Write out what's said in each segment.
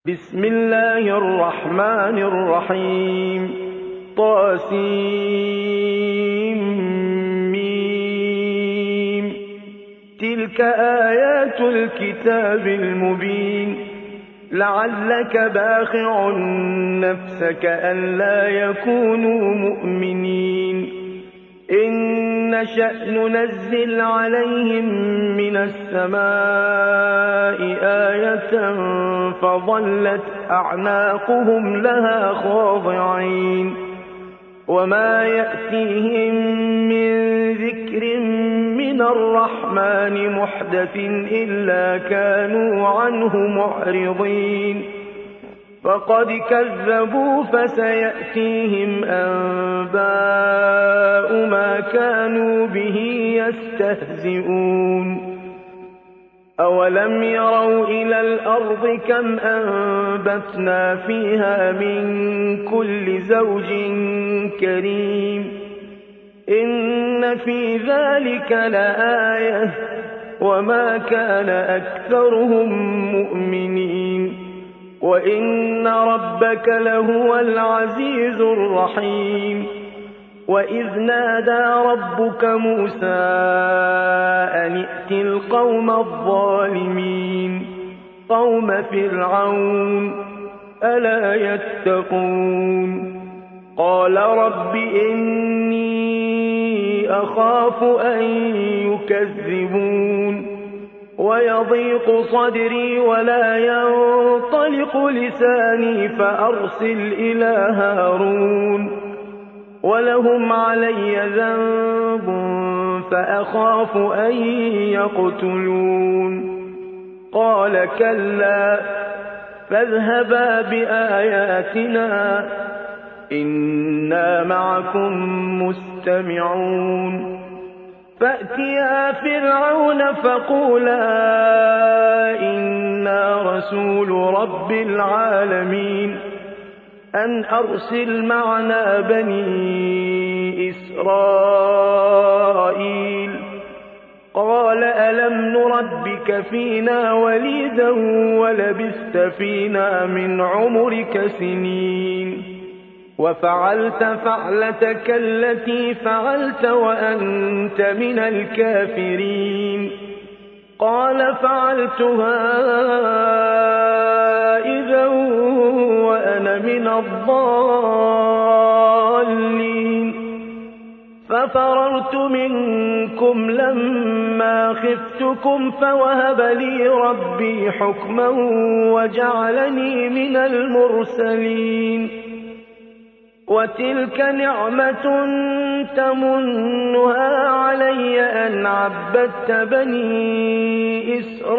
بسم الله الرحمن الرحيم طاسيم تلك آيات الكتاب المبين لعلك باخع نفسك ألا يكونوا مؤمنين إن نشأ ننزل عليهم من السماء آية فظلت أعناقهم لها خاضعين وما يأتيهم من ذكر من الرحمن محدث إلا كانوا عنه معرضين فقد كذبوا فسيأتيهم أنباء ما كانوا به يستهزئون أولم يروا إلى الأرض كم أنبتنا فيها من كل زوج كريم إن في ذلك لآية وما كان أكثرهم مؤمنين وإن ربك لهو العزيز الرحيم وإذ نادى ربك موسى أن ائت القوم الظالمين قوم فرعون ألا يتقون قال رب إني أخاف أن يكذبون ويضيق صدري ولا ينطلق لساني فأرسل إلى هارون ولهم علي ذنب فأخاف أن يقتلون قال كلا فاذهبا بآياتنا إنا معكم مستمعون فأتيا فرعون فقولا إنا رسول رب العالمين أن أرسل معنا بني إسرائيل قال ألم نربك فينا وليدا ولبثت فينا من عمرك سنين وفعلت فعلتك التي فعلت وأنت من الكافرين قال فعلتها إذا وأنا من الضالين ففررت منكم لما خفتكم فوهب لي ربي حكما وجعلني من المرسلين وتلك نعمة تمنها علي أن عبدت بني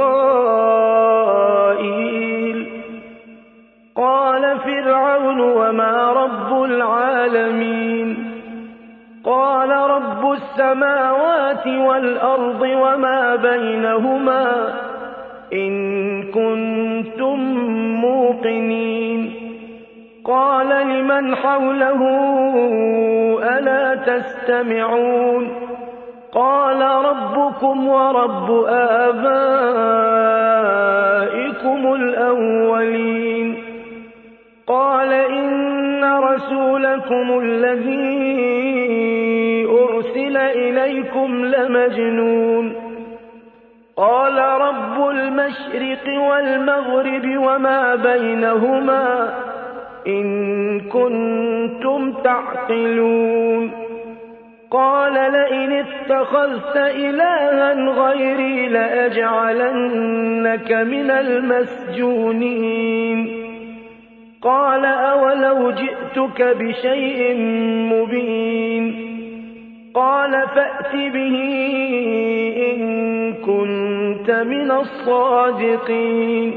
إسرائيل قال فرعون وما رب العالمين قال رب السماوات والأرض وما بينهما إن كنتم موقنين قال لمن حوله ألا تستمعون قال ربكم ورب آبائكم الأولين قال إن رسولكم الذي أرسل إليكم لمجنون قال رب المشرق والمغرب وما بينهما إن كنتم تعقلون قال لئن اتخذت إلها غيري لأجعلنك من المسجونين قال أولو جئتك بشيء مبين قال فأت به إن كنت من الصادقين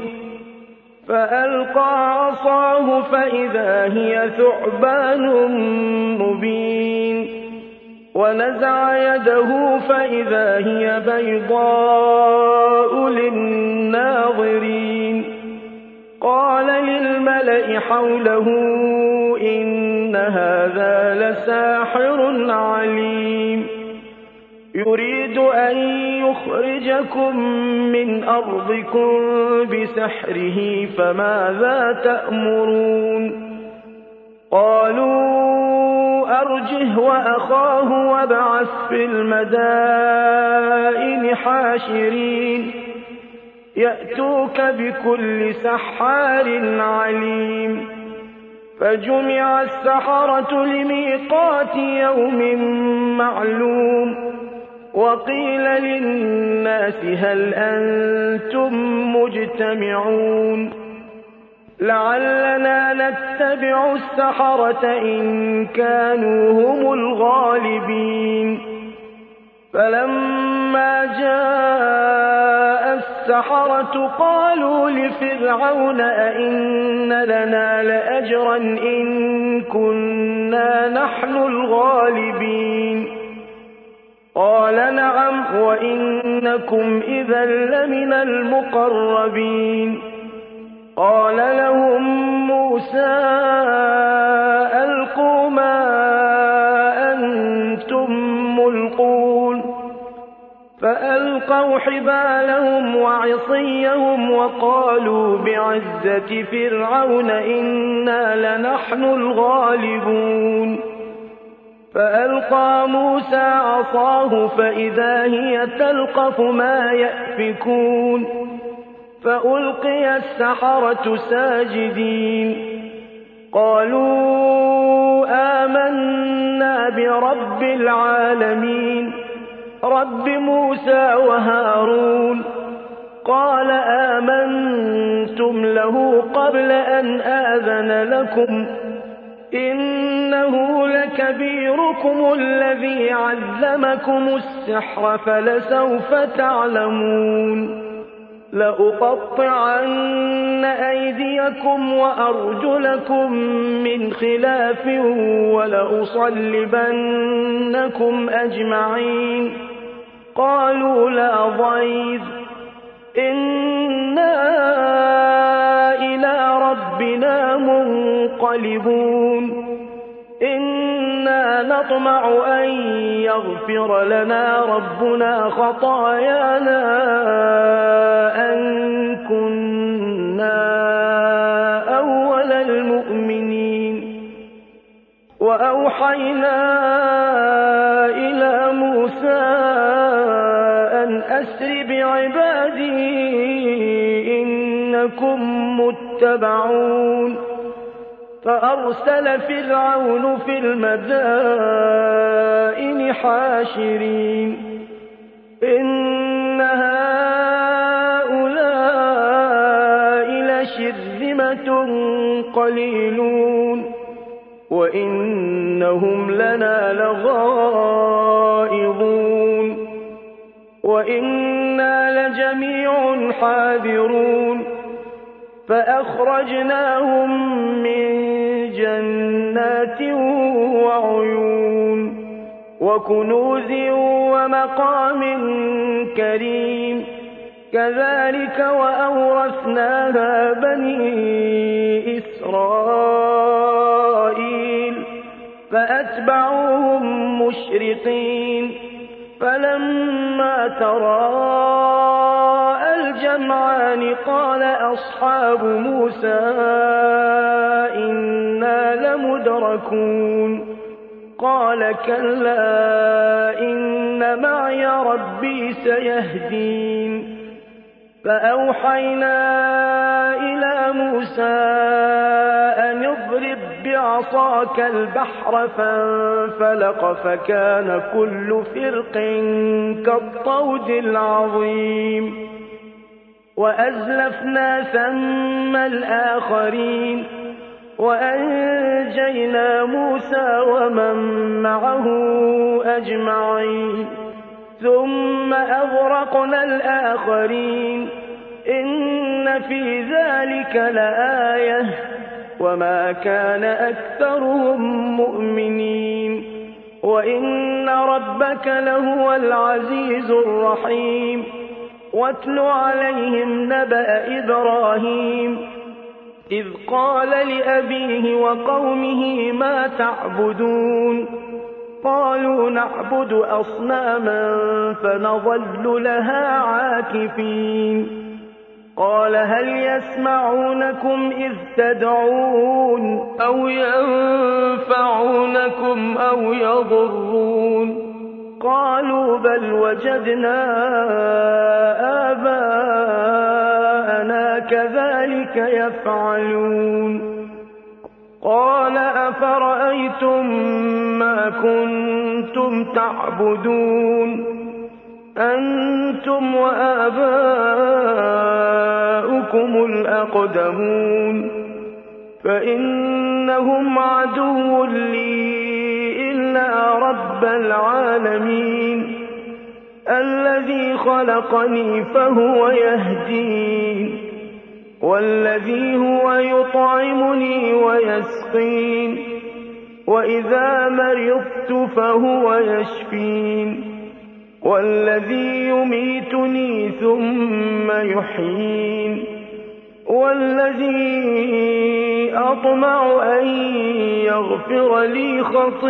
فألقى عصاه فإذا هي ثعبان مبين ونزع يده فإذا هي بيضاء للناظرين قال للملأ حوله إن هذا لساحر عليم يريد أن يخرجكم من أرضكم بسحره فماذا تأمرون قالوا أرجه وأخاه وابعث في المدائن حاشرين يأتوك بكل سحار عليم فجمع السحرة لميقات يوم معلوم وقيل للناس هل أنتم مجتمعون لعلنا نتبع السحرة إن كانوا هم الغالبين فلما جاء السحرة قالوا لفرعون أئن لنا لأجرا إن كنا نحن الغالبين قال نعم وإنكم إذا لمن المقربين قال لهم موسى ألقوا ما أنتم ملقون فألقوا حبالهم وعصيهم وقالوا بعزة فرعون إنا لنحن الغالبون فألقى موسى عصاه فإذا هي تلقف ما يأفكون فألقي السحرة ساجدين قالوا آمنا برب العالمين رب موسى وهارون قال آمنتم له قبل أن آذن لكم إنه لكبيركم الذي علمكم السحر فلسوف تعلمون لأقطعن أيديكم وأرجلكم من خلاف ولأصلبنكم أجمعين قالوا لا ضير إنا إلى ربنا منقلبون إنا نطمع أن يغفر لنا ربنا خطايانا أن كنا أول المؤمنين وأوحينا إلى موسى أن أسر بعبادي إنكم متبعون فأرسل فرعون في المدائن حاشرين إن هؤلاء لشرذمة قليلون وإنهم لنا لغائظون وإنا لجميع حاذرون فأخرجناهم من جنات وعيون وكنوز ومقام كريم كذلك وأورثناها بني إسرائيل فأتبعوهم مشرقين فلما تراءى الجمعان قال أصحاب موسى إنا لمدركون قال كلا إن معي ربي سيهدين فأوحينا إلى موسى أن اضرب بعصاك البحر فانفلق فكان كل فرق كالطود العظيم وأزلفنا ثم الآخرين وأنجينا موسى ومن معه أجمعين ثم أغرقنا الآخرين إن في ذلك لآية وما كان أكثرهم مؤمنين وإن ربك لهو العزيز الرحيم واتل عليهم نبأ إبراهيم إذ قال لأبيه وقومه ما تعبدون قالوا نعبد أصناما فنظل لها عاكفين قال هل يسمعونكم إذ تدعون أو ينفعونكم أو يضرون قالوا بل وجدنا آباءنا كذلك يفعلون قال أفرأيتم ما كنتم تعبدون أنتم وآباؤكم الأقدمون فإنهم عدو لي إلا رب العالمين الذي خلقني فهو يهدين والذي هو يطعمني ويسقين وإذا مرضت فهو يشفين والذي يميتني ثم يحيين والذي أطمع أن يغفر لي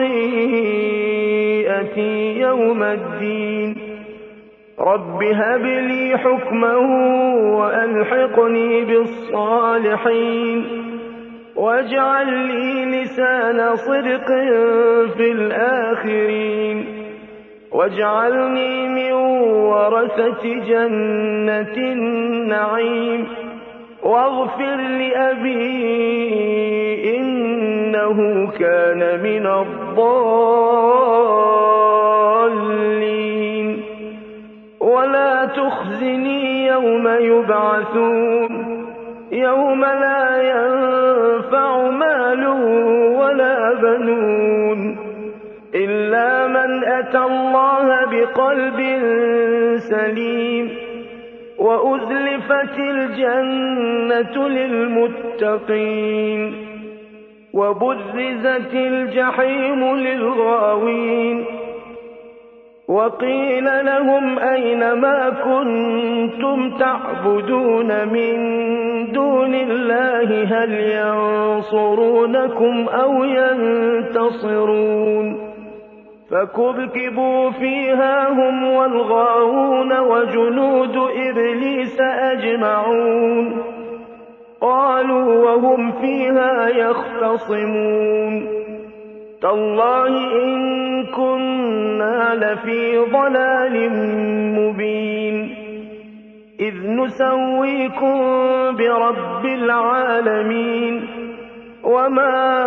خطيئتي يوم الدين رب هب لي حكما وألحقني بالصالحين واجعل لي لسان صدق في الآخرين واجعلني من ورثة جنة النعيم واغفر لأبي إنه كان من الضالين ولا تخزني يوم يبعثون يوم لا ينفع مال ولا بنون إلا من أتى الله بقلب سليم وأزلفت الجنة للمتقين وبرزت الجحيم للغاوين وقيل لهم أين ما كنتم تعبدون من دون الله هل ينصرونكم أو ينتصرون فكبكبوا فيها هم والغاوون وجنود إبليس أجمعون قالوا وهم فيها يختصمون تالله إن كنا لفي ضلال مبين إذ نسويكم برب العالمين وما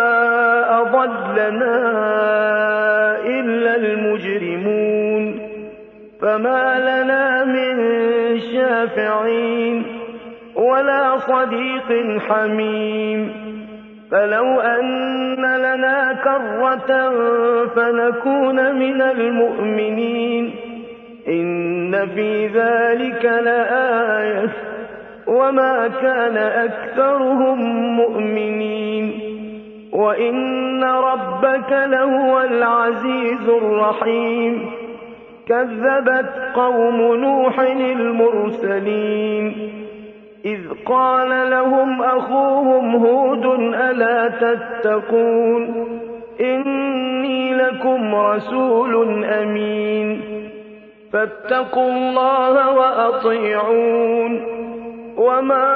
أضلنا إلا المجرمون فما لنا من شافعين ولا صديق حميم فلو أن لنا كرة فنكون من المؤمنين إن في ذلك لآية وما كان أكثرهم مؤمنين وإن ربك لهو العزيز الرحيم كذبت قوم نوح المرسلين إذ قال لهم أخوهم هود ألا تتقون إني لكم رسول أمين فاتقوا الله وأطيعون وما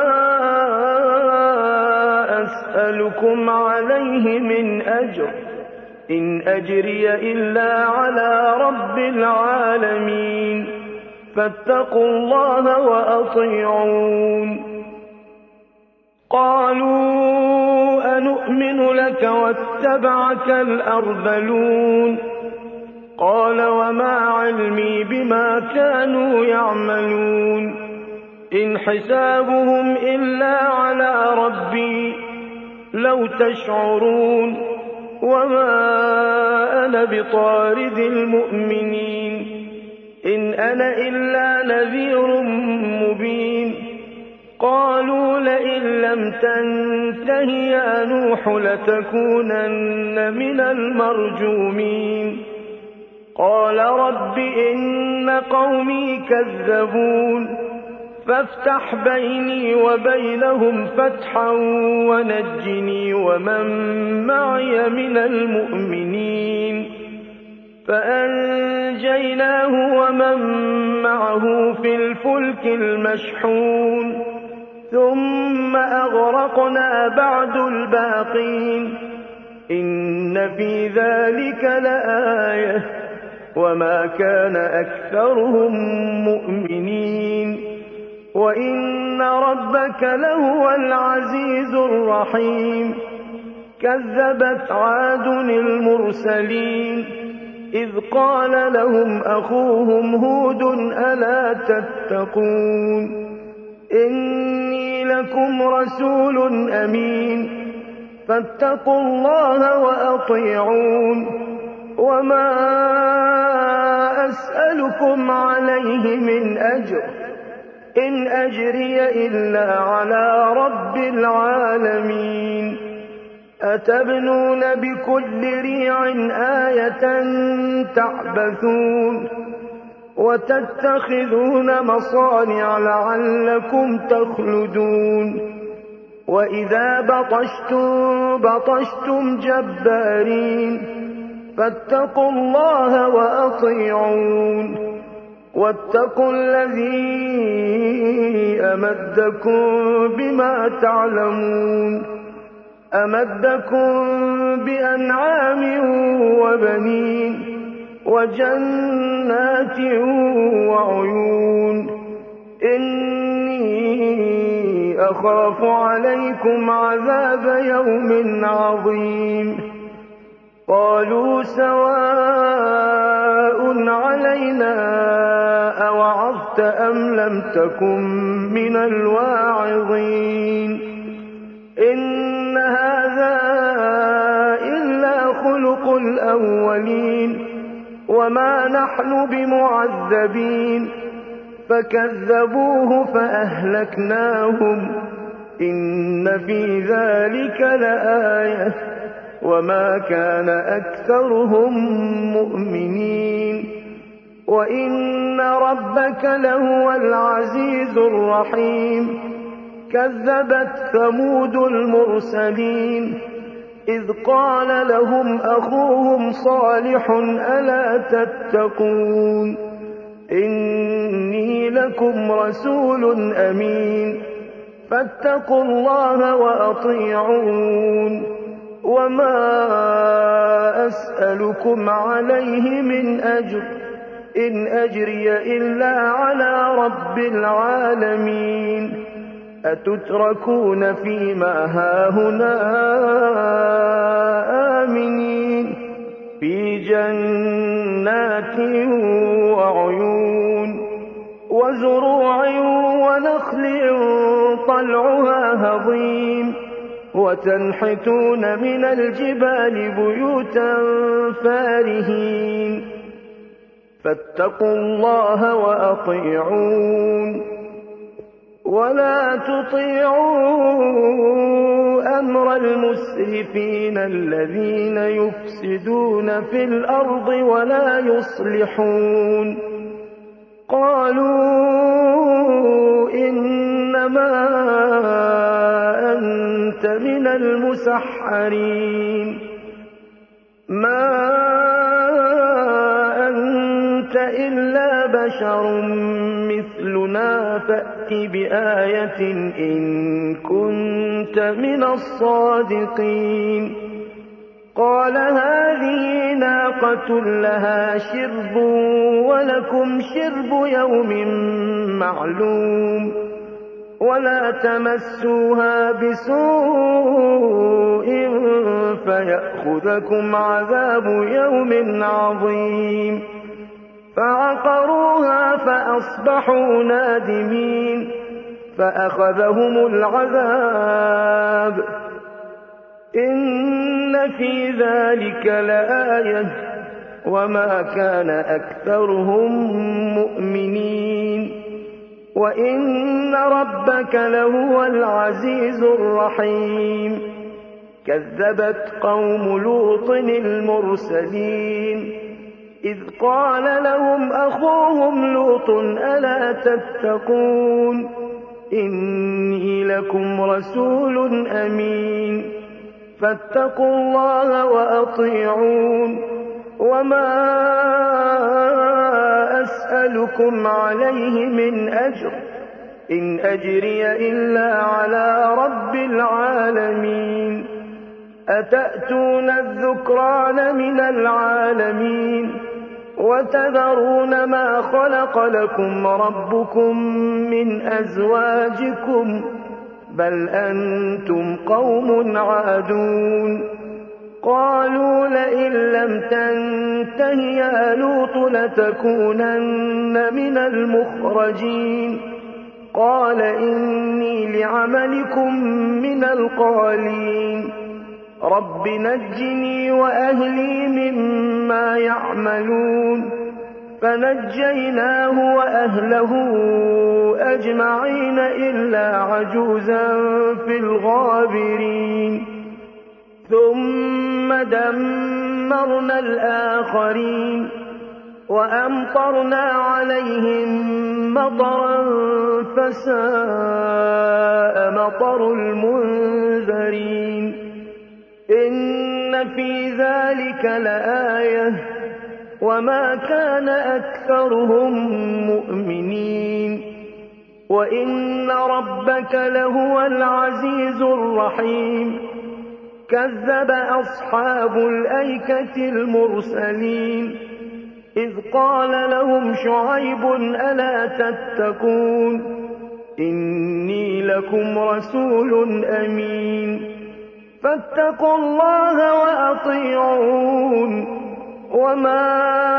أسألكم عليه من أجر إن أجري إلا على رب العالمين فاتقوا الله وأطيعون قالوا أنؤمن لك واتبعك الأرذلون قال وما علمي بما كانوا يعملون إن حسابهم إلا على ربي لو تشعرون وما أنا بطارد المؤمنين إن أنا إلا نذير مبين قالوا لئن لم تنته يا نوح لتكونن من المرجومين قال رب إن قومي كذبون فافتح بيني وبينهم فتحا ونجني ومن معي من المؤمنين فأنجيناه ومن معه في الفلك المشحون ثم أغرقنا بعد الباقين إن في ذلك لآية وما كان أكثرهم مؤمنين وإن ربك لهو العزيز الرحيم كذبت عاد المرسلين إذ قال لهم أخوهم هود ألا تتقون إني لكم رسول أمين فاتقوا الله وأطيعون وما أسألكم عليه من أجر إن أجري إلا على رب العالمين أتبنون بكل ريع آية تعبثون وتتخذون مصانع لعلكم تخلدون وإذا بطشتم جبارين فاتقوا الله وأطيعون واتقوا الذي أمدكم بما تعلمون أمدكم بأنعام وبنين وجنات وعيون إني أخاف عليكم عذاب يوم عظيم قالوا سواء علينا أوعظت أم لم تكن من الواعظين إن هذا إلا خلق الأولين وما نحن بمعذبين فكذبوه فأهلكناهم إن في ذلك لآية وما كان أكثرهم مؤمنين وإن ربك لهو العزيز الرحيم كذبت ثمود المرسلين إذ قال لهم أخوهم صالح ألا تتقون إني لكم رسول أمين فاتقوا الله وأطيعون وما أسألكم عليه من أجر إن أجري إلا على رب العالمين أتتركون فيما هاهنا آمنين في جنات وعيون وزروع ونخل طلعها هضيم وتنحتون من الجبال بيوتا فارهين فاتقوا الله وأطيعون ولا تطيعوا أمر المسرفين الذين يفسدون في الأرض ولا يصلحون قالوا إنما أنت من المسحرين ما أنت إلا بشر مثلنا فأت بآية إن كنت من الصادقين قال هذه ناقة لها شرب ولكم شرب يوم معلوم ولا تمسوها بسوء فيأخذكم عذاب يوم عظيم فعقروها فأصبحوا نادمين فأخذهم العذاب إن في ذلك لآية وما كان أكثرهم مؤمنين وإن ربك لهو العزيز الرحيم كذبت قوم لوط المرسلين إذ قال لهم أخوهم لوط ألا تتقون إني لكم رسول أمين فاتقوا الله وأطيعون وما أسألكم عليه من أجر، إن أجري إلا على رب العالمين. أتأتون الذكران من العالمين وتذرون ما خلق لكم ربكم من أزواجكم، بل أنتم قوم عادون. قالوا لئن لم تنته يا لوط لتكونن من المخرجين. قال إني لعملكم من القالين، رب نجني وأهلي مما يعملون. فنجيناه وأهله أجمعين إلا عجوزا في الغابرين. ثم دمرنا الآخرين وأمطرنا عليهم مطرا فساء مطر المنذرين. إن في ذلك لآية وما كان أكثرهم مؤمنين، وإن ربك لهو العزيز الرحيم. كذب أصحاب الأيكة المرسلين إذ قال لهم شعيب ألا تتقون إني لكم رسول أمين فاتقوا الله وأطيعون وما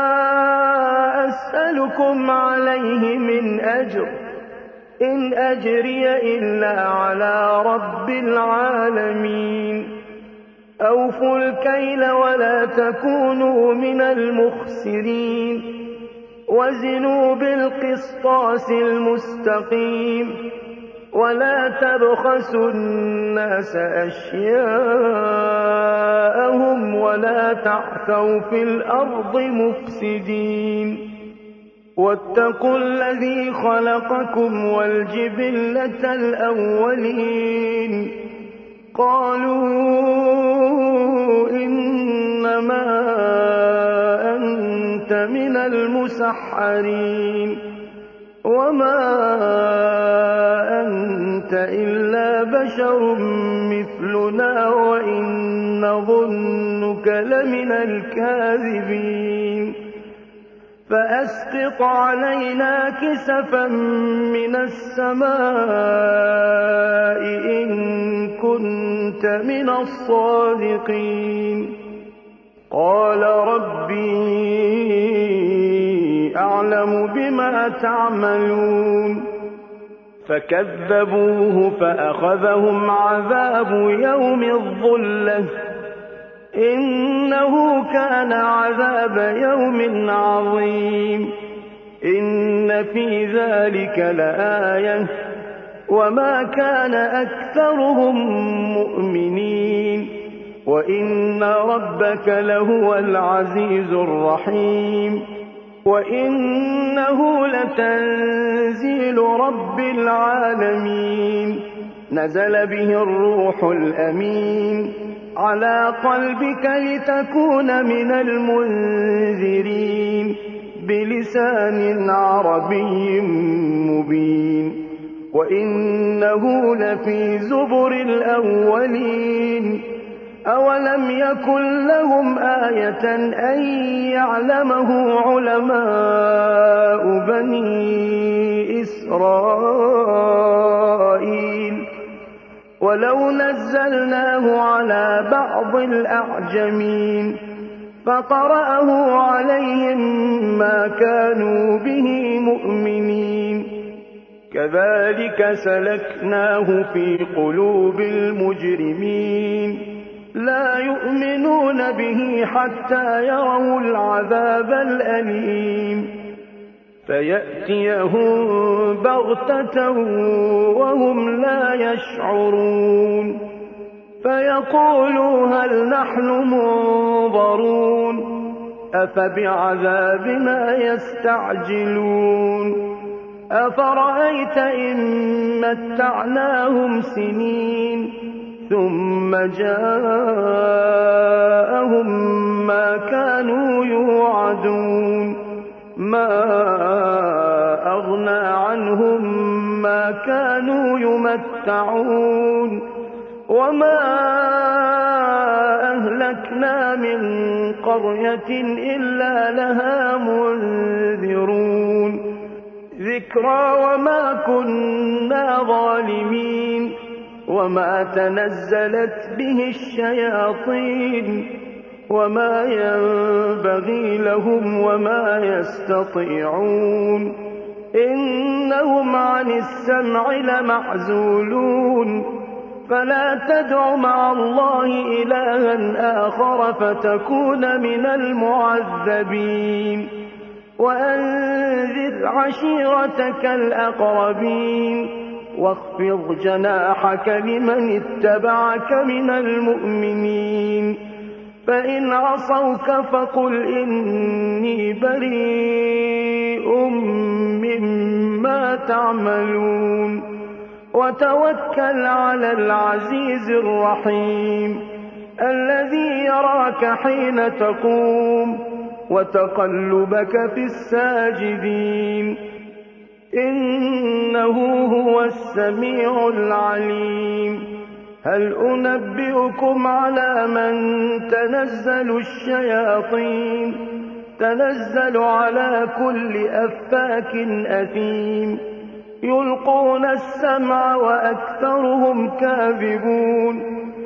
أسألكم عليه من أجر إن أجري إلا على رب العالمين. أوفوا الكيل ولا تكونوا من المخسرين وزنوا بالقسطاس المستقيم ولا تبخسوا الناس أشياءهم ولا تعثوا في الأرض مفسدين. واتقوا الذي خلقكم والجبلة الأولين قالوا إنما أنت من المسحرين وما أنت إلا بشر مثلنا وإن نظنك لمن الكاذبين فأسقط علينا كسفا من السماء إن كنت من الصادقين. قال ربي أعلم بما تعملون فكذبوه فأخذهم عذاب يوم الظلة إنه كان عذاب يوم عظيم. إن في ذلك لآية وما كان أكثرهم مؤمنين وإن ربك لهو العزيز الرحيم. وإنه لتنزيل رب العالمين نزل به الروح الأمين على قلبك لتكون من المنذرين بلسان عربي مبين. وإنه لفي زبر الأولين أولم يكن لهم آية أن يعلمه علماء بني إسرائيل ولو نزلناه على بعض الأعجمين فقرأه عليهم ما كانوا به مؤمنين. كذلك سلكناه في قلوب المجرمين لا يؤمنون به حتى يروا العذاب الأليم فيأتيهم بغتة وهم لا يشعرون فيقولوا هل نحن منظرون أفبعذابنا يستعجلون أفرأيت إن متعناهم سنين ثم جاءهم ما كانوا يوعدون ما أغنى عنهم ما كانوا يمتعون وما أهلكنا من قرية إلا لها منذرون ذكرى وما كنا ظالمين وما تنزلت به الشياطين وما ينبغي لهم وما يستطيعون إنهم عن السمع لمعزولون فلا تدع مع الله إلها آخر فتكون من المعذبين وأنذر عشيرتك الأقربين واخفض جناحك لمن اتبعك من المؤمنين فإن عصوك فقل إني بريء مما تعملون وتوكل على العزيز الرحيم الذي يراك حين تقوم وتقلبك في الساجدين إنه هو السميع العليم هل أنبئكم على من تنزل الشياطين تنزل على كل أفاك أثيم يلقون السمع وأكثرهم كاذبون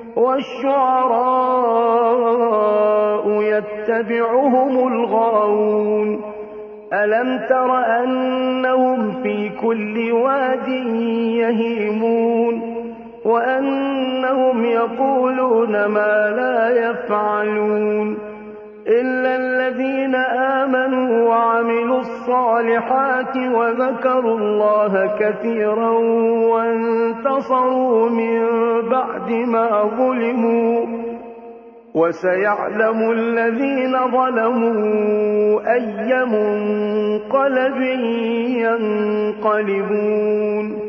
والشعراء يتبعهم الغاوون ألم تر أنهم في كل واد يهيمون وأنهم يقولون ما لا يفعلون إلا الذين آمنوا وعملوا الصالحات وذكروا الله كثيرا وانتصروا من بعد ما ظلموا وسيعلم الذين ظلموا أي منقلب ينقلبون